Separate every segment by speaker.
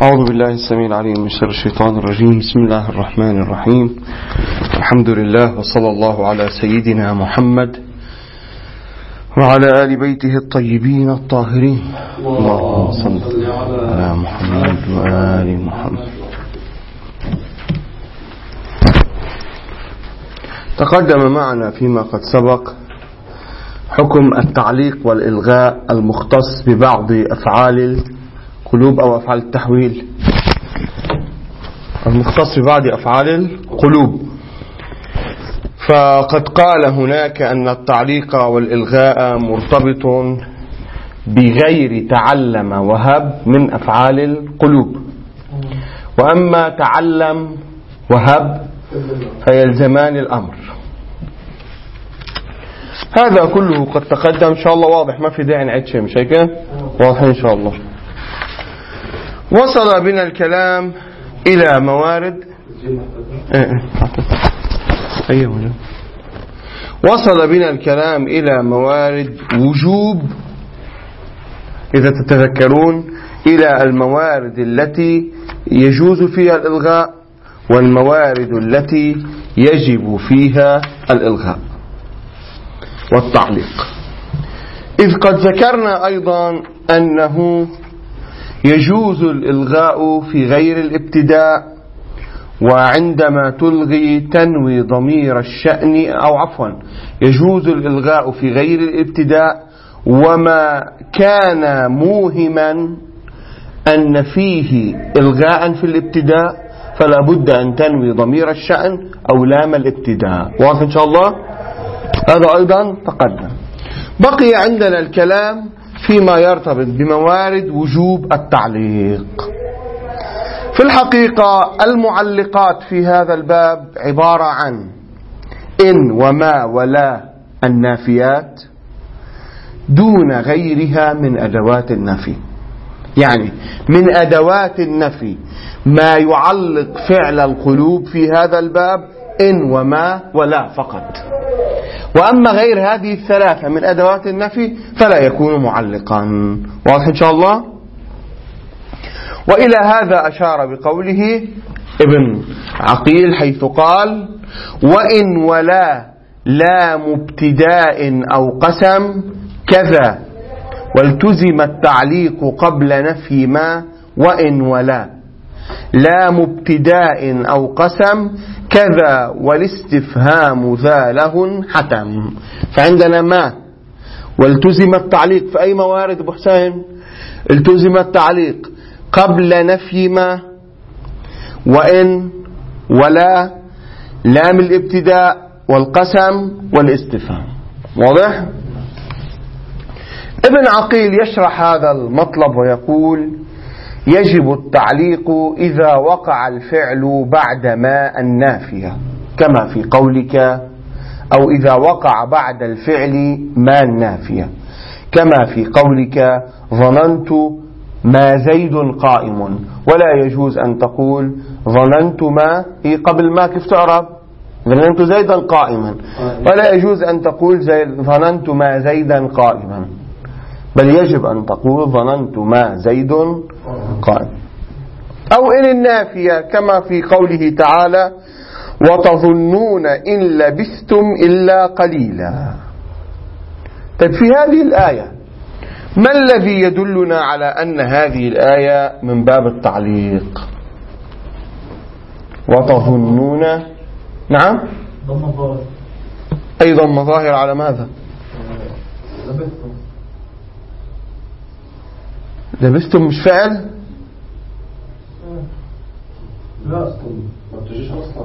Speaker 1: أعوذ بالله السميع العليم من شر الشيطان الرجيم. بسم الله الرحمن الرحيم. الحمد لله وصلى الله على سيدنا محمد وعلى آل بيته الطيبين الطاهرين. اللهم صل على محمد وآل محمد. تقدم معنا فيما قد سبق حكم التعليق والإلغاء المختص ببعض أفعال القلوب أو أفعال التحويل، المختص ببعض أفعال القلوب. فقد قال هناك أن التعليق والإلغاء مرتبط بغير تعلم وهب من أفعال القلوب، وأما تعلم وهب فيلزمان الأمر. هذا كله قد تقدم إن شاء الله، واضح، ما في داعي نعيد شيء، مش هيك؟ واضح إن شاء الله. وصل بنا الكلام إلى موارد وصل بنا الكلام إلى موارد وجوب، إذا تتذكرون، إلى الموارد التي يجوز فيها الإلغاء والموارد التي يجب فيها الإلغاء والتعليق. إذ قد ذكرنا أيضا أنه يجوز الإلغاء في غير الابتداء، وعندما تلغي تنوي ضمير الشأن، أو عفوا يجوز الإلغاء في غير الابتداء وما كان موهما أن فيه إلغاء في الابتداء فلا بد أن تنوي ضمير الشأن أو لام الابتداء. واضح إن شاء الله؟ هذا أيضا تقدم. بقي عندنا الكلام فيما يرتبط بموارد وجوب التعليق. في الحقيقة المعلقات في هذا الباب عبارة عن إن وما ولا النافيات دون غيرها من أدوات النفي. يعني من أدوات النفي ما يعلق فعل القلوب في هذا الباب إن وما ولا فقط، وأما غير هذه الثلاثة من أدوات النفي فلا يكون معلقا. واضح إن شاء الله؟ وإلى هذا أشار بقوله ابن عقيل حيث قال: وإن ولا لام ابتداء أو قسم كذا والتزم التعليق قبل نفي ما، وإن ولا لام ابتداء أو قسم كذا والاستفهام ذا له حتم. فعندنا ما والتزم التعليق في أي موارد أبو حسين؟ التزم التعليق قبل نفي ما، وإن ولا لام الابتداء والقسم والاستفهام. واضح؟ ابن عقيل يشرح هذا المطلب ويقول: يجب التعليق إذا وقع الفعل بعد ما النافية، كما في قولك، أو إذا وقع بعد الفعل ما النافية، كما في قولك: ظننت ما زيد قائم. ولا يجوز أن تقول ظننت ما هي قبل ما، كيف تعرب؟ ظننت زيدا قائما. ولا يجوز أن تقول ظننت ما زيدا قائما، بل يجب أن تقول ظننت ما زيد قائم. أو إن النافية كما في قوله تعالى: وتظنون إن لبثتم إلا قليلا. طيب في هذه الآية ما الذي يدلنا على أن هذه الآية من باب التعليق؟ وتظنون، نعم، أي ضم ظاهر على ماذا؟ لبستم مش فعل؟ لا ما تجيش أصلا.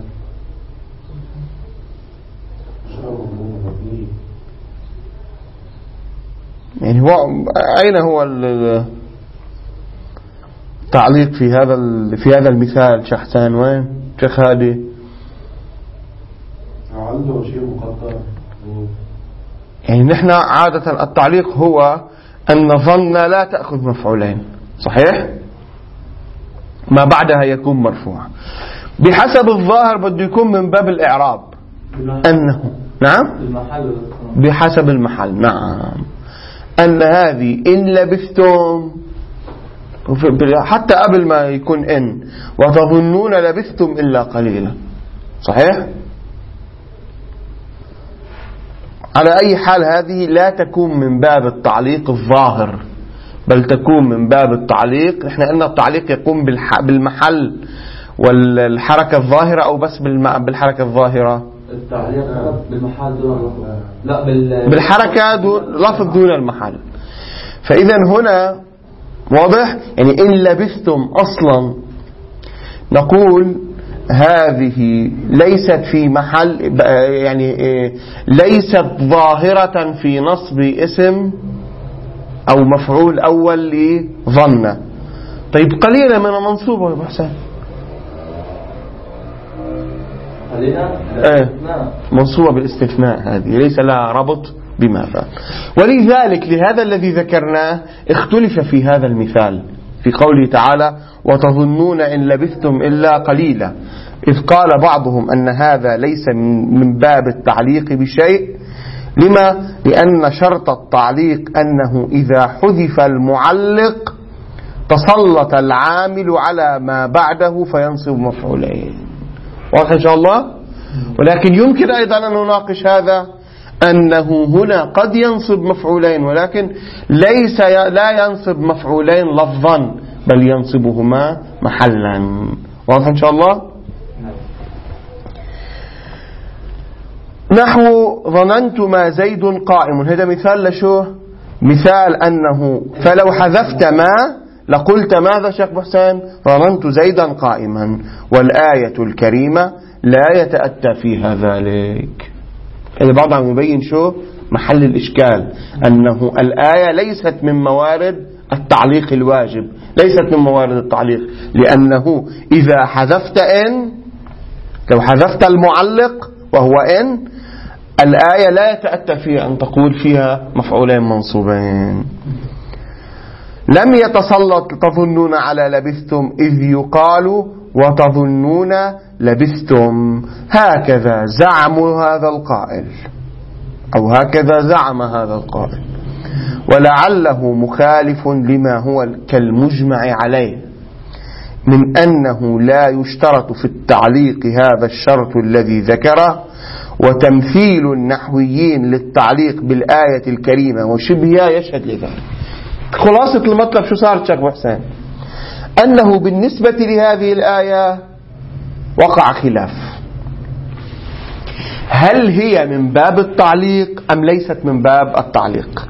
Speaker 1: يعني هو أين هو التعليق في هذا المثال؟ شيخ حسين وين؟ شيخ هادي عنده شيء مقدر. يعني نحن عادة التعليق هو أن ظن لا تأخذ مفعولين، صحيح؟ ما بعدها يكون مرفوع بحسب الظاهر، بده يكون من باب الإعراب أنه، نعم، بحسب المحل، نعم، أن هذه إن لبثتم حتى قبل ما يكون إن. وتظنون لبثتم إلا قليلا، صحيح؟ على أي حال هذه لا تكون من باب التعليق الظاهر، بل تكون من باب التعليق. احنا قلنا التعليق يقوم بالمحل والحركة الظاهرة، أو بس بالحركة الظاهرة؟
Speaker 2: التعليق بالمحل دون لا
Speaker 1: بالحركة لفظ دون المحل. فإذا هنا واضح، يعني إن لبثتم أصلا نقول هذه ليست في محل، يعني ليست ظاهرة في نصب اسم أو مفعول أول لظن. طيب قليلا من منصوبة يا أبو حسين، منصوبة بالاستثناء، هذه ليس لها ربط بماذا. ولذلك لهذا الذي ذكرناه اختلف في هذا المثال في قوله تعالى وتظنون إن لبثتم إلا قليلا، إذ قال بعضهم أن هذا ليس من باب التعليق بشيء. لما؟ لأن شرط التعليق أنه إذا حذف المعلق تسلط العامل على ما بعده فينصب مفعولين. واضح إن شاء الله؟ ولكن يمكن أيضا أن نناقش هذا، أنه هنا قد ينصب مفعولين، ولكن لا ينصب مفعولين لفظا، بل ينصبهما محلا. واضح إن شاء الله؟ نحو ظننت ما زيد قائم، هذا مثال لشو؟ مثال أنه فلو حذفت ما لقلت ماذا شيخ حسين؟ ظننت زيدا قائما، والآية الكريمة لا يتأتى فيها ذلك. يعني بعض عم يبين شو محل الإشكال، أنه الآية ليست من موارد التعليق الواجب، ليست من موارد التعليق، لأنه إذا حذفت إن، لو حذفت المعلق وهو إن، الآية لا يتأتى فيها أن تقول فيها مفعولين منصوبين. لم يتسلط تظنون على لبثتم إذ يقال وتظنون لبثتم، هكذا زعم هذا القائل، أو هكذا زعم هذا القائل، ولعله مخالف لما هو كالمجمع عليه من أنه لا يشترط في التعليق هذا الشرط الذي ذكره، وتمثيل النحويين للتعليق بالآية الكريمة وشبهها يشهد لذلك. خلاصة المطلب شو صارت شيخ حسين؟ أنه بالنسبة لهذه الآية وقع خلاف، هل هي من باب التعليق أم ليست من باب التعليق؟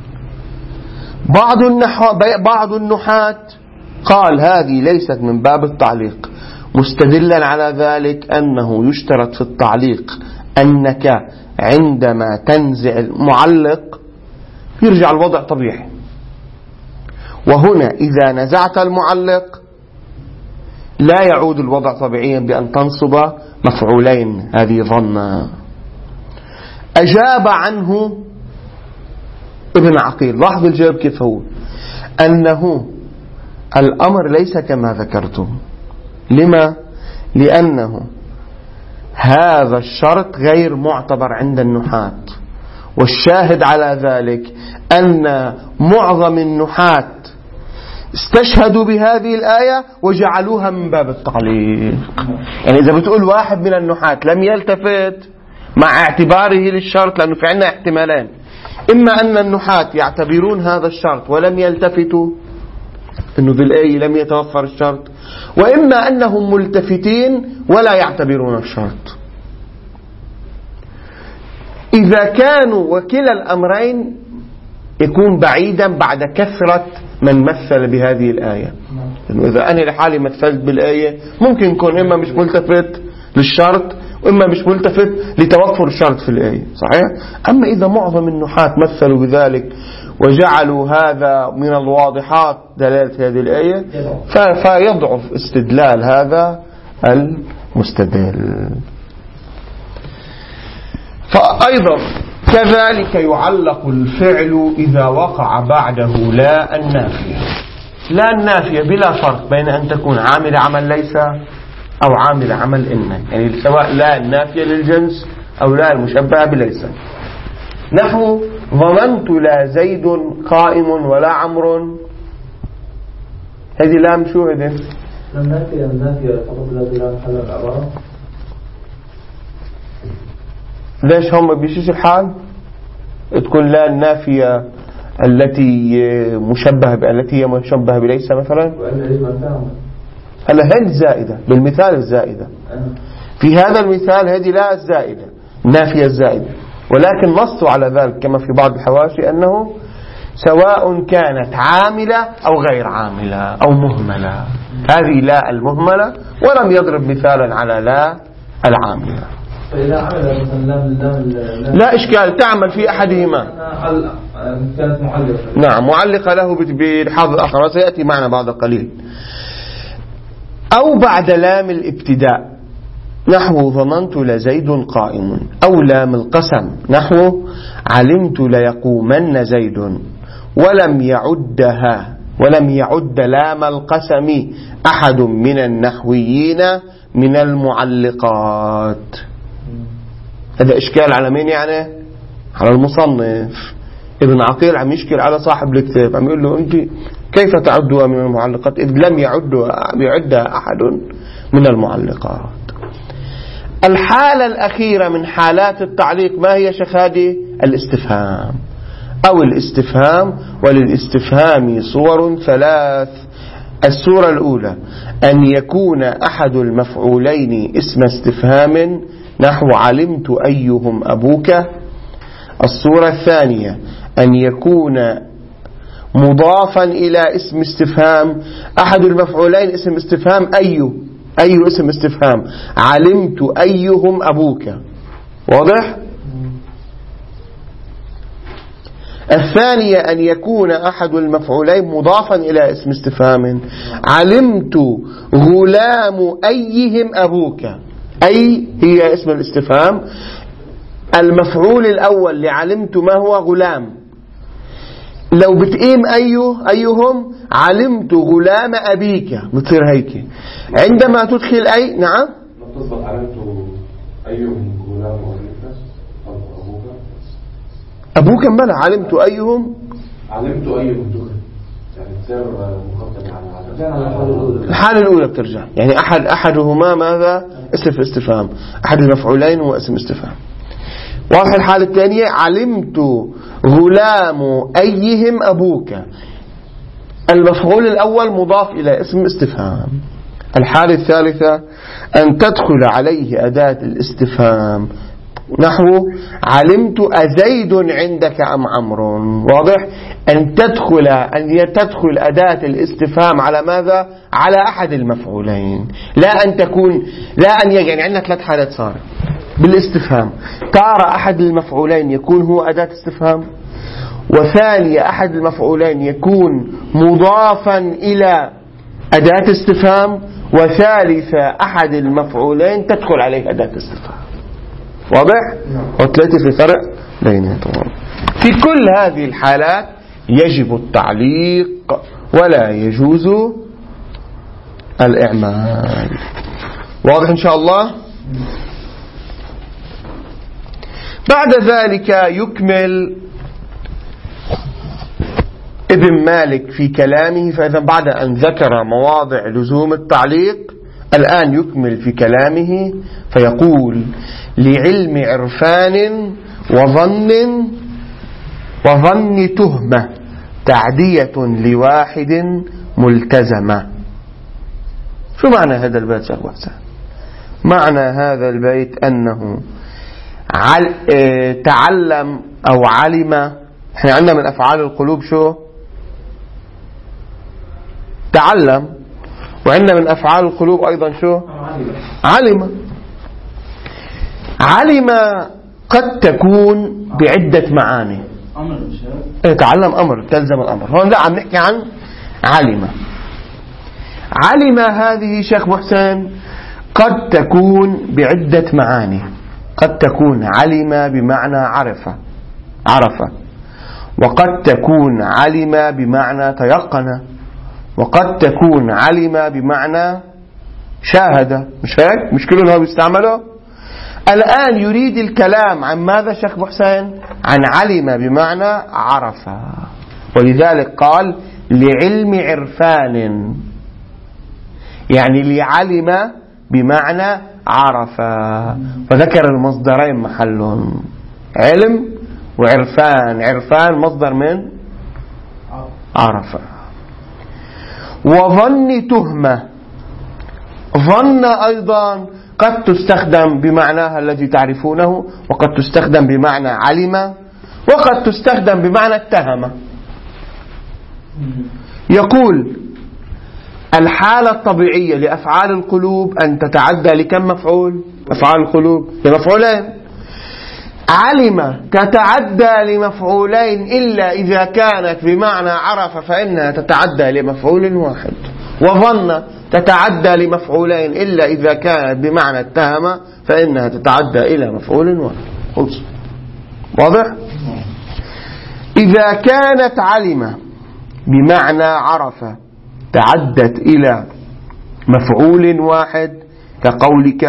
Speaker 1: بعض النحاة قال هذه ليست من باب التعليق، مستدلا على ذلك أنه يشترط في التعليق أنك عندما تنزع المعلق يرجع الوضع طبيعي، وهنا إذا نزعت المعلق لا يعود الوضع طبيعيا بأن تنصب مفعولين. هذه ظنة. أجاب عنه ابن عقيل، لاحظ الجواب كيف هو، أنه الأمر ليس كما ذكرتم. لما؟ لأنه هذا الشرط غير معتبر عند النحاة، والشاهد على ذلك أن معظم النحاة استشهدوا بهذه الآية وجعلوها من باب التعليق. يعني إذا بتقول واحد من النحاة لم يلتفت مع اعتباره للشرط، لأنه في عنا احتمالين، إما أن النحاة يعتبرون هذا الشرط ولم يلتفتوا أنه بالآية لم يتوفر الشرط، وإما أنهم ملتفتين ولا يعتبرون الشرط. إذا كانوا وكلا الأمرين يكون بعيدا بعد كثرة من مثل بهذه الآية. لأنه إذا أنا لحالي مثلت بالآية ممكن يكون إما مش ملتفت للشرط وإما مش ملتفت لتوفر الشرط في الآية، صحيح؟ أما إذا معظم النحاة مثلوا بذلك وجعلوا هذا من الواضحات دلالة هذه الآية، فيضعف استدلال هذا المستدل. فأيضا كذلك يعلق الفعل إذا وقع بعده لا النافية. لا النافية بلا فرق بين أن تكون عامل عمل ليس أو عامل عمل إن، يعني سواء لا النافية للجنس أو لا المشبهة بليس. نحو ظننت لا زيد قائم ولا عمرو هذه لام شو هذه؟
Speaker 2: النافية فقط الذي لا محل العبارة.
Speaker 1: ليش هم بشيش الحال تكون لا النافية التي مشبهة التي هي مشبهة بليس مثلا؟ هلا هل زائدة بالمثال الزائدة في هذا المثال، هذه لا الزائدة النافية الزائدة، ولكن نصوا على ذلك كما في بعض الحواشي أنه سواء كانت عاملة أو غير عاملة أو مهملة، هذه لا المهملة، ولم يضرب مثالا على لا العاملة.
Speaker 2: فإذا عمل مثلا
Speaker 1: لا إشكال تعمل في أحدهما،
Speaker 2: كانت معلقة،
Speaker 1: نعم معلقة له بحظ الآخر وسيأتي معنا بعد قليل. أو بعد لام الابتداء نحو ظننت لزيد قائم، أو لام القسم نحو علمت ليقومن زيد، ولم يعد لام القسم أحد من النحويين من المعلقات. هذا إشكال على مين يعني؟ على المصنف. ابن عقيل عم يشكل على صاحب الكتاب، عم يقول له أنت كيف تعدها من المعلقات إذ لم يعدها أحد من المعلقات. الحالة الأخيرة من حالات التعليق ما هي شخادي؟ الاستفهام أو الاستفهام، وللاستفهام صور ثلاث. الصورة الأولى أن يكون أحد المفعولين اسم استفهام نحو علمت أيهم أبوك. الصورة الثانية أن يكون مضافا إلى اسم استفهام، أحد المفعولين اسم استفهام أي اسم استفهام، علمت أيهم أبوك. واضح؟ الثانية أن يكون أحد المفعولين مضافا إلى اسم استفهام، علمت غلام أيهم أبوك. أي هي اسم الاستفهام، المفعول الأول لعلمت ما هو؟ غلام. لو بتقيم أيهم علمت غلام أبيك، بتصير هيك. عندما تدخل أي، نعم
Speaker 2: تصبح علمت أيهم غلام
Speaker 1: أبوك بلا علمت أيهم
Speaker 2: دخل، يعني تصير مقدمة على
Speaker 1: الحالة الأولى بترجع، يعني أحدهما ماذا؟ اسم استفهام، أحد المفعولين هو اسم استفهام. واضح؟ الحالة الثانية علمت غلام أيهم أبوك، المفعول الأول مضاف إلى اسم استفهام. الحالة الثالثة أن تدخل عليه أداة الاستفهام نحو علمت أزيد عندك أم عمرو. واضح؟ أن تدخل أداة الاستفهام على ماذا؟ على أحد المفعولين، لا أن يعني عندنا ثلاث حالات صارت بالاستفهام. تارة أحد المفعولين يكون هو أداة استفهام، وثانية أحد المفعولين يكون مضافا إلى أداة استفهام، وثالثة أحد المفعولين تدخل عليه أداة استفهام. واضح؟ وثلاثة في فرق بيناتهم. في كل هذه الحالات يجب التعليق ولا يجوز الإعمال. واضح إن شاء الله؟ بعد ذلك يكمل ابن مالك في كلامه. فإذا بعد أن ذكر مواضع لزوم التعليق الآن يكمل في كلامه فيقول لعلم عرفان وظن تهمة تعدية لواحد ملتزمة. شو معنى هذا البيت شيخ حسين؟ معنى هذا البيت أنه تعلم أو علم. احنا عندنا من أفعال القلوب شو؟ تعلم. وعندنا من أفعال القلوب أيضا شو؟ علم قد تكون بعدة معاني. تعلم أمر تلزم الأمر. هون لا عم نحكي عن علم هذه شيخ محسن قد تكون بعدة معاني. قد تكون علم بمعنى عرف، وقد تكون علم بمعنى تيقن، وقد تكون علم بمعنى شاهد. مش هيك؟ مش كلهم هو بيستعملوا. الآن يريد الكلام عن ماذا شيخ محسن؟ عن علم بمعنى عرف. ولذلك قال لعلم عرفان يعني لعلم بمعنى عرف، فذكر المصدرين محلهم، علم وعرفان. عرفان مصدر من عرف. وظن تهمة. ظن أيضا قد تستخدم بمعناها الذي تعرفونه، وقد تستخدم بمعنى علم، وقد تستخدم بمعنى اتهم. يقول الحالة الطبيعية لأفعال القلوب أن تتعدى لكم مفعول؟ أفعال القلوب لمفعولين. علم تتعدى لمفعولين إلا إذا كانت بمعنى عرف فإنها تتعدى لمفعول واحد. وظن تتعدى لمفعولين إلا إذا كانت بمعنى اتهم فإنها تتعدى إلى مفعول واحد. خلص. واضح؟ إذا كانت علم بمعنى عرف تعدت إلى مفعول واحد كقولك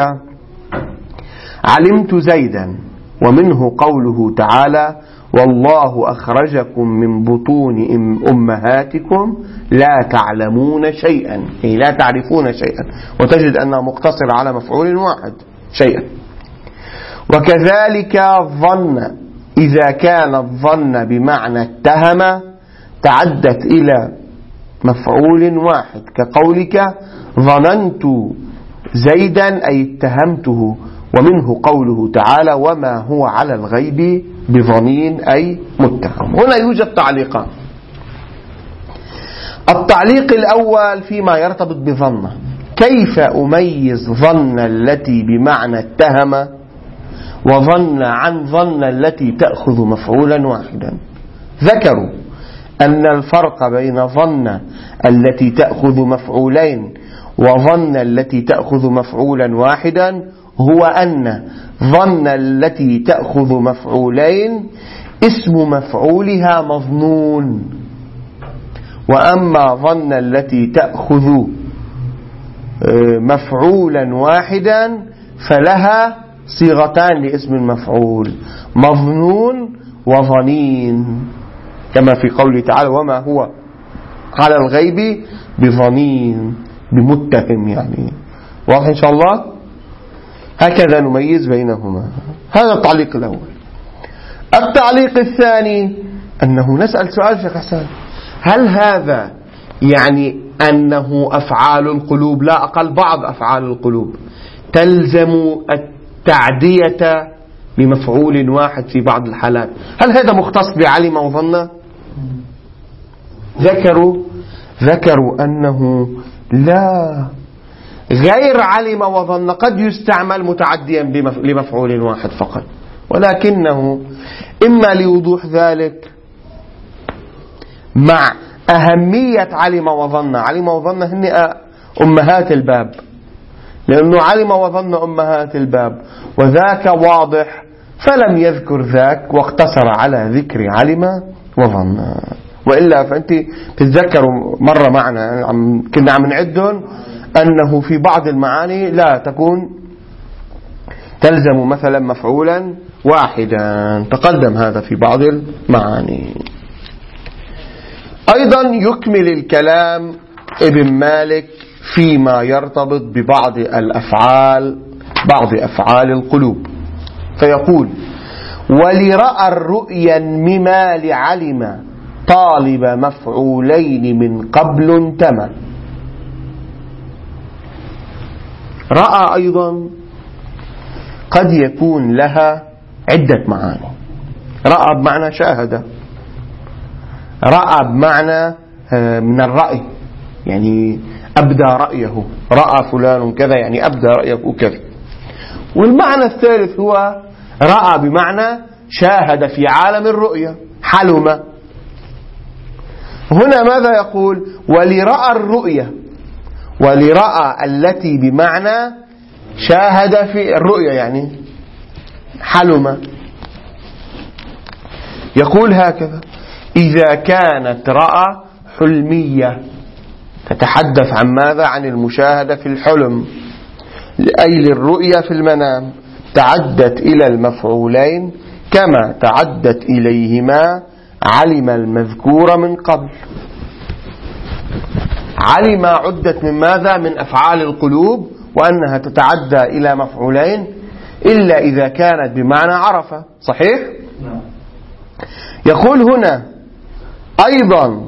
Speaker 1: علمت زيدا، ومنه قوله تعالى والله أخرجكم من بطون أمهاتكم لا تعلمون شيئا، أي لا تعرفون شيئا، وتجد أنها مقتصرة على مفعول واحد شيئا. وكذلك الظن إذا كان الظن بمعنى اتهم تعدت إلى مفعول واحد كقولك ظننت زيدا أي اتهمته، ومنه قوله تعالى وما هو على الغيب بظنين أي متهم. هنا يوجد تعليقان. التعليق الأول فيما يرتبط بظن، كيف أميز ظن التي بمعنى اتهم وظن عن ظن التي تأخذ مفعولا واحدا؟ ذكروا أن الفرق بين ظن التي تأخذ مفعولين وظن التي تأخذ مفعولا واحدا هو أن ظن التي تأخذ مفعولين اسم مفعولها مظنون، وأما ظن التي تأخذ مفعولا واحدا فلها صيغتان لاسم المفعول، مظنون وظنين، كما في قوله تعالى وما هو على الغيب بظنين، بمتهم يعني. واضح إن شاء الله؟ هكذا نميز بينهما. هذا التعليق الأول. التعليق الثاني أنه نسأل سؤال شيخ حسن، هل هذا يعني أنه أفعال القلوب لا أقل بعض أفعال القلوب تلزم التعدية بمفعول واحد في بعض الحالات؟ هل هذا مختص بعلم وظن؟ ذكروا أنه لا، غير علم وظن قد يستعمل متعديا لمفعول واحد فقط، ولكنه إما لوضوح ذلك مع أهمية علم وظن. علم وظن هن أمهات الباب، لأنه علم وظن أمهات الباب، وذاك واضح فلم يذكر ذاك واقتصر على ذكر علم وظن. وإلا فأنت تتذكروا مرة معنا كنا عم نعدهم أنه في بعض المعاني لا تكون تلزم مثلا مفعولا واحدا، تقدم هذا في بعض المعاني. أيضا يكمل الكلام ابن مالك فيما يرتبط ببعض الأفعال، بعض أفعال القلوب، فيقول ولرأى الرؤيا مما لعلم طالب مفعولين من قبل انتمى. رأى أيضا قد يكون لها عدة معاني. رأى بمعنى شاهد، رأى بمعنى من الرأي، يعني أبدى رأيه، رأى فلان كذا يعني أبدى رأيه كذا. والمعنى الثالث هو رأى بمعنى شاهد في عالم الرؤيا، حلم. هنا ماذا يقول؟ ولرأى الرؤيا، ولرأى التي بمعنى شاهد في الرؤيا يعني حلم. يقول هكذا إذا كانت رأى حلمية تتحدث عن ماذا؟ عن المشاهدة في الحلم، أي للرؤيا في المنام، تعدت إلى المفعولين كما تعدت إليهما علم المذكور من قبل. علم عدت من ماذا؟ من أفعال القلوب، وأنها تتعدى إلى مفعولين إلا إذا كانت بمعنى عرف. صحيح؟ يقول هنا أيضا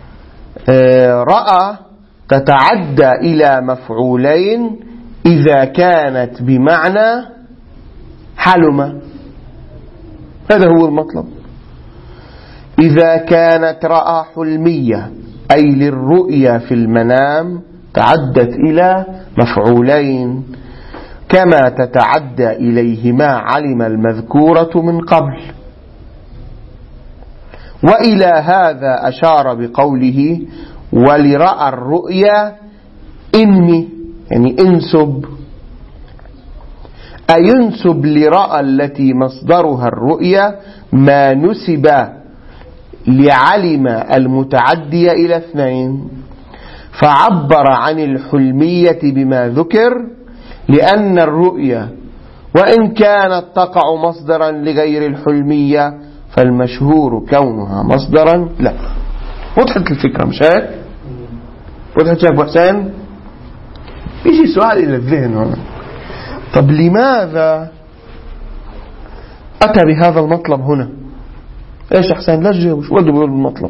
Speaker 1: رأى تتعدى إلى مفعولين إذا كانت بمعنى حلم. هذا هو المطلب. إذا كانت رأى حلمية أي للرؤيا في المنام تعدت إلى مفعولين كما تتعدى إليهما علم المذكورة من قبل. وإلى هذا أشار بقوله ولرأى الرؤيا إني، يعني انسب، أي ينسب لرأى التي مصدرها الرؤيا ما نسب لعلم المتعدي إلى اثنين، فعبر عن الحلمية بما ذكر لأن الرؤيا وإن كانت تقع مصدرا لغير الحلمية فالمشهور كونها مصدرا لا. وضحت الفكرة مش هيك؟ وضحت شيخ أبو حسين؟ يجي سؤال إلى الذهن هنا، طب لماذا أتى بهذا المطلب هنا؟ إيش يا حسين؟ لا تجاوب، شو بده بيقول بالمطلب؟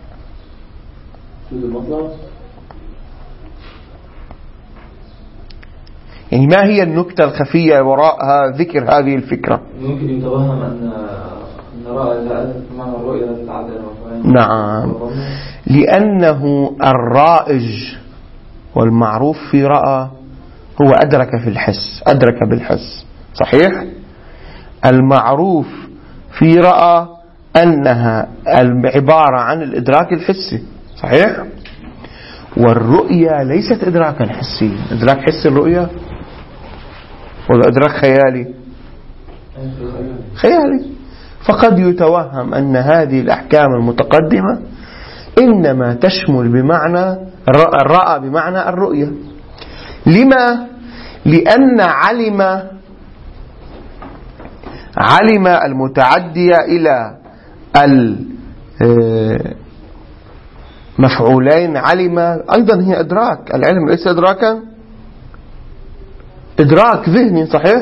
Speaker 1: يعني ما هي النكتة الخفية وراء ذكر هذه الفكرة؟
Speaker 2: ممكن يتوهم أن رأى إذا أتت معنى الرؤية تتعدى.
Speaker 1: نعم، لأنه الرائج والمعروف في رأى هو أدرك في الحس، أدرك بالحس. صحيح؟ المعروف في رأى أنها عبارة عن الإدراك الحسي. صحيح؟ والرؤية ليست إدراكا حسيا. إدراك حسي الرؤية ولا إدراك خيالي؟ خيالي. فقد يتوهم أن هذه الأحكام المتقدمة إنما تشمل بمعنى الرأى بمعنى الرؤية. لما؟ لأن علم المتعدي إلى المفعولين، علم أيضا هي إدراك. العلم ليس إدراكا، إدراك ذهني. صحيح؟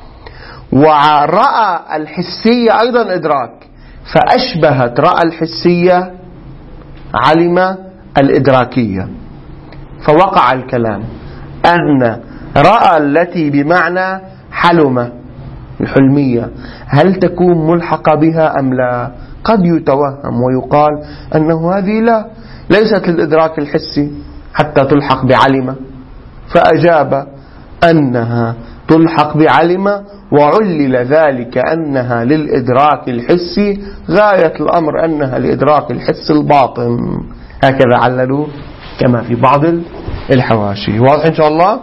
Speaker 1: ورأى الحسية أيضا إدراك، فأشبهت رأى الحسية علم الإدراكية، فوقع الكلام أن رأى التي بمعنى حلم الحلمية هل تكون ملحقة بها أم لا؟ قد يتوهم ويقال أنه هذه لا، ليست للإدراك الحسي حتى تلحق بعلم، فأجاب أنها تلحق بعلم، وعلل ذلك أنها للإدراك الحسي، غاية الأمر أنها لإدراك الحس الباطن. هكذا عللوا كما في بعض الحواشي. واضح إن شاء الله؟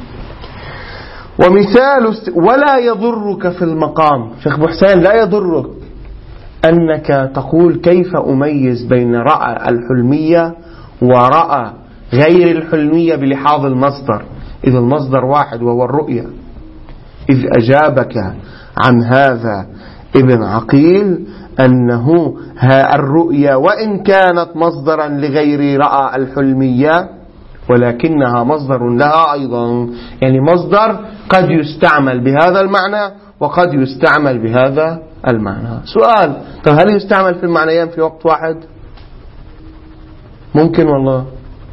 Speaker 1: ومثال ولا يضرك في المقام. شيخ أبو حسين لا يضرك أنك تقول كيف أميز بين رأى الحلمية ورأى غير الحلمية بلحاظ المصدر، إذا المصدر واحد وهو الرؤية. إذ أجابك عن هذا ابن عقيل أنه الرؤيا وإن كانت مصدرا لغير رأى الحلمية ولكنها مصدر لها أيضا، يعني مصدر قد يستعمل بهذا المعنى وقد يستعمل بهذا المعنى. سؤال، طب هل يستعمل في المعنيين في وقت واحد؟ ممكن والله؟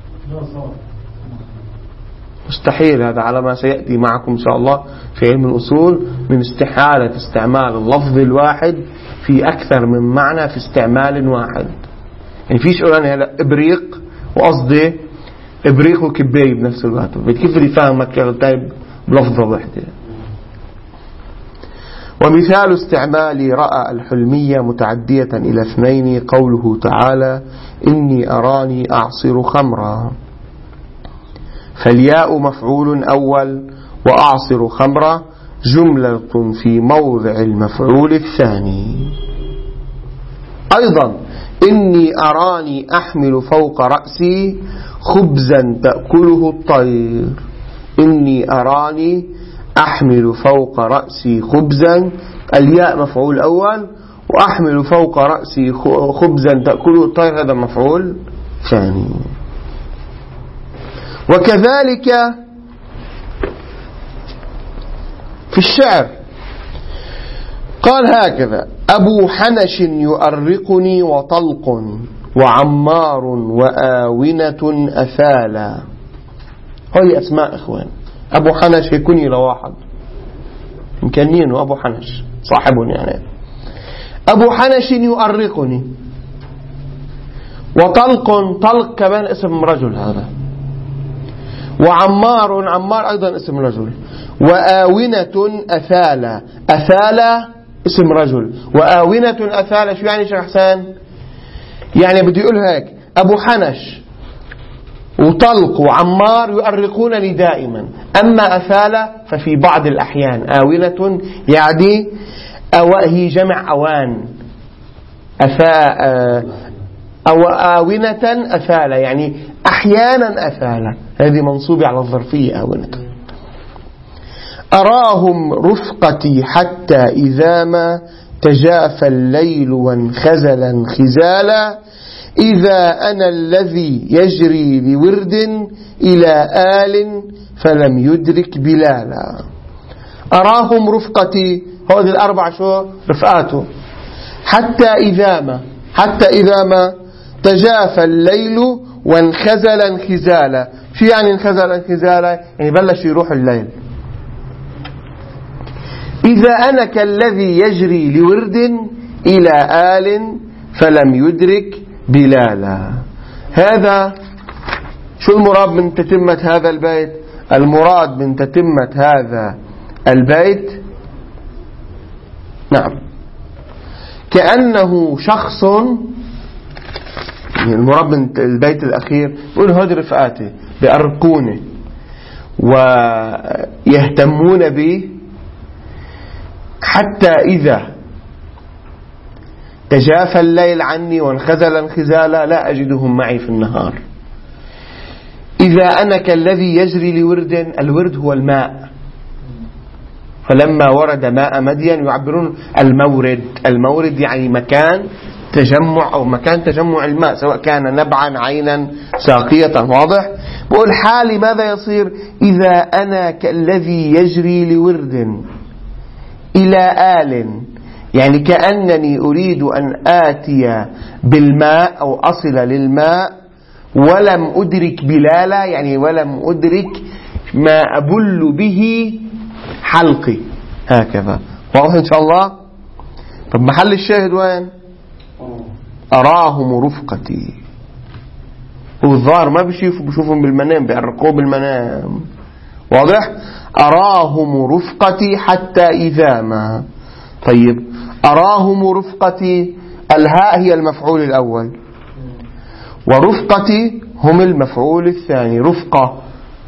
Speaker 1: مستحيل. هذا على ما سيأتي معكم إن شاء الله في علم الأصول من استحالة استعمال اللفظ الواحد في أكثر من معنى في استعمال واحد. يعني فيش أولا هلا إبريق وقصدي إبريق وكباية بنفس الوقت، كيف اللي فاهمك طيب بلفظة واحدة. ومثال استعمال رأى الحلمية متعدية إلى اثنين قوله تعالى إني أراني أعصر خمرا، فالياء مفعول أول وأعصر خمرا جملة في موضع المفعول الثاني. أيضا إني أراني أحمل فوق رأسي خبزا تأكله الطير. إني أراني أحمل فوق رأسي خبزا، الياء مفعول أول، وأحمل فوق رأسي خبزا تأكله الطير هذا مفعول ثاني. وكذلك في الشعر قال هكذا: أبو حنش يؤرقني وطلق وعمار وآونة أثالا. هذه أسماء إخوان. أبو حنش يكوني لواحد مكنينه أبو حنش صاحب يعني. أبو حنش يؤرقني، وطلق، طلق كمان اسم رجل هذا، وعمار، عمار أيضا اسم رجل، وآونة أثالا، أثالا اسم رجل، وآونة أثالا. شو يعني شيخ حسان؟ يعني بدي يقول هيك: أبو حنش وطلق وعمار يؤرقونني دائما، أما أثالا ففي بعض الأحيان. آونة يعني هي جمع أوان، أو آونة أثالا يعني أحيانا أثالا، هذه منصوبة على الظرفية آونة. أراهم رفقتي حتى إذا ما تجافى الليل وانخزل انخزالا، إذا أنا الذي يجري لورد إلى آل فلم يدرك بلالا. أراهم رفقتي، هذه الأربع شو رفقاته. حتى إذا ما تجافى الليل وانخزل انخزالا. شو يعني انخزل انخزالا؟ يعني بلش يروح الليل. إذا أنا كالذي يجري لورد إلى آل فلم يدرك بلالا. هذا شو المراد من تتمة هذا البيت؟ المراد من تتمة هذا البيت، نعم، كأنه شخص، يعني المراد من البيت الأخير يقول: هذه رفقاتي بأرقوني ويهتمون بي حتى إذا تجافى الليل عني وانخزل انخزالا لا أجدهم معي في النهار. إذا أنا كالذي يجري لورد، الورد هو الماء، فلما ورد ماء مدين يعبرون المورد. المورد يعني مكان تجمع أو مكان تجمع الماء، سواء كان نبعا عينا ساقية. واضح؟ بقول حالي ماذا يصير؟ إذا أنا كالذي يجري لورد إلى آل، يعني كأنني أريد أن آتي بالماء أو أصل للماء ولم أدرك بلالا، يعني ولم أدرك ما أبل به حلقي. هكذا واضح إن شاء الله؟ طب محل الشاهد وين؟ أراهم رفقتي. والظاهر ما بشوفهم بالمنام، بيعرقوه بالمنام. واضح؟ أراهم رفقتي حتى إذا ما. طيب، أراهم رفقتي، الهاء هي المفعول الأول، ورفقتي هم المفعول الثاني، رفقة.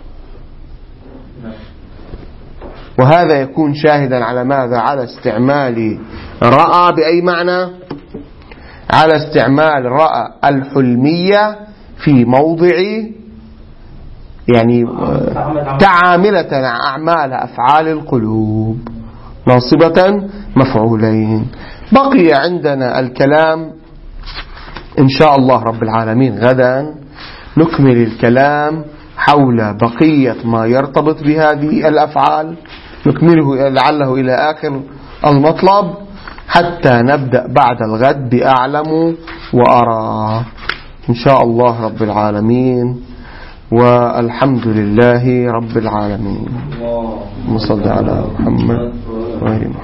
Speaker 1: وهذا يكون شاهدا على ماذا؟ على استعمال رأى بأي معنى؟ على استعمال رأى الحلمية في موضع يعني تعاملة أعمال أفعال القلوب ناصبة مفعولين. بقي عندنا الكلام إن شاء الله رب العالمين غدا نكمل الكلام حول بقية ما يرتبط بهذه الأفعال، نكمله لعله إلى آخر المطلب، حتى نبدأ بعد الغد بأعلم وأرى إن شاء الله رب العالمين. والحمد لله رب العالمين. اللهم صل على محمد وآل محمد.